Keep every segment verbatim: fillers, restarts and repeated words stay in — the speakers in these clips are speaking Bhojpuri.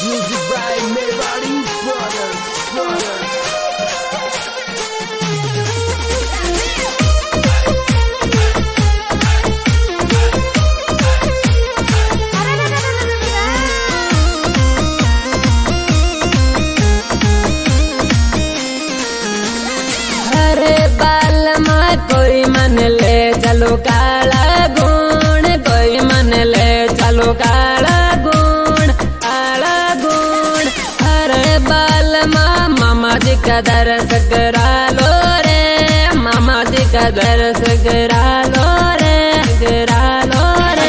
Music by Mewari Brothers, Brothers. हरे बाल में कोई मन ले चलो काला गुण, कोई मन ले चलो काला गुण, काला गुण। हरे बाल में मामा जी का दर्श करा लो रे, मामा जी का दर्श करा लो रे, करा लो रे।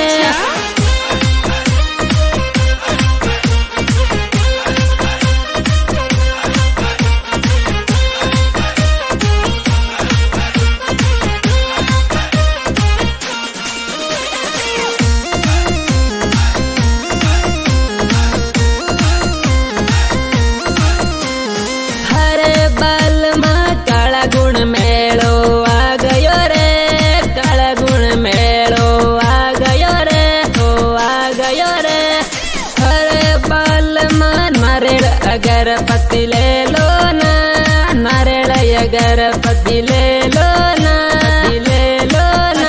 हरे बाल में काला गुण मेलो आ गयो रे, काला गुण मेलो आ गयो रे, ओ आ गयो रे। हरे बाल में नारियल अगरबत्ती ले लो ना, नारियल अगरबत्ती ले लो ना, ले लो ना।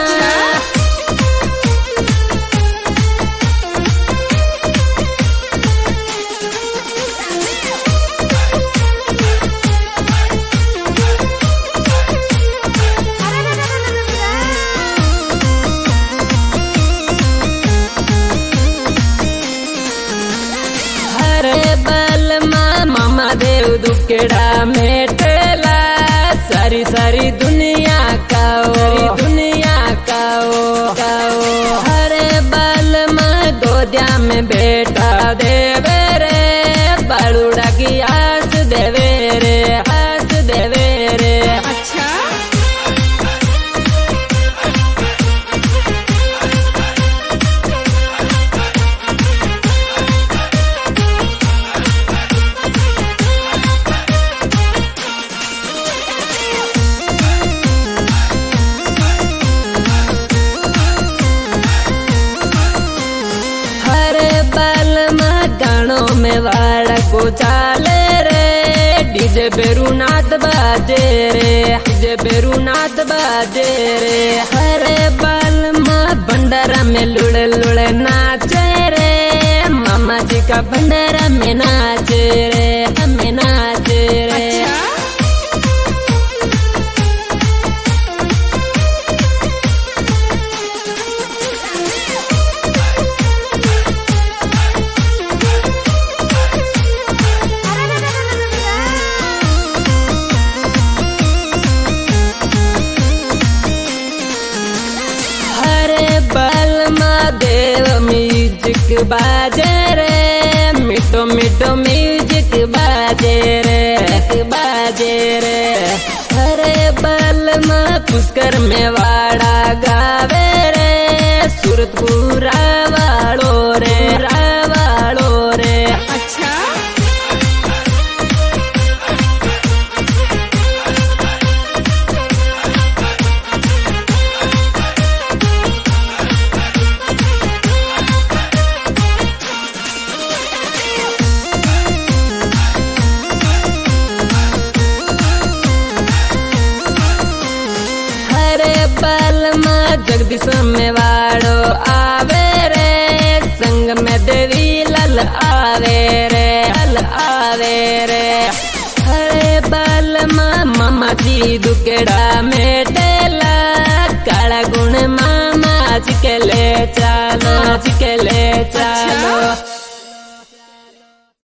हरे बाल माँ मामा देव दुकेड़ा मेटेला, सारी सारी दुनिया काओ, सारी दुनिया काओ, काओ। हरे बाल माँ गोदिया में बेटा देवे रे, बालूड़ा की आस देवे रे, आस देवे रे। अच्छा हरे बाल में गानों में वाड़ा को चाले रे, डीजे बेरुनाथ बाजे रे, डीजे बेरुनाथ बाजे रे। हरे बाल में भंडारा में लुड़े लुड़े नाचे रे, मामा जी का भंडारा में नाचे रे, हमें नाचे रे। हरे बाल देव म्यूजिक बाजे रे, मिठो मिठो म्यूजिक बाजे रे, बाजे रे। हरे बाल में पुष्कर में वाड़ा गावे रे, सूरतपुरा वालो रे, रावालो रे। अच्छा बाल माँ जगदीश में वाड़ो आवे रे, संग में देवी लाल आवे रे, लाल आवे रे। हरे बाल माँ मामा जी दुकेड़ा में डेला, काला गुण मामा जी के ले चालो, जी के ले चालो।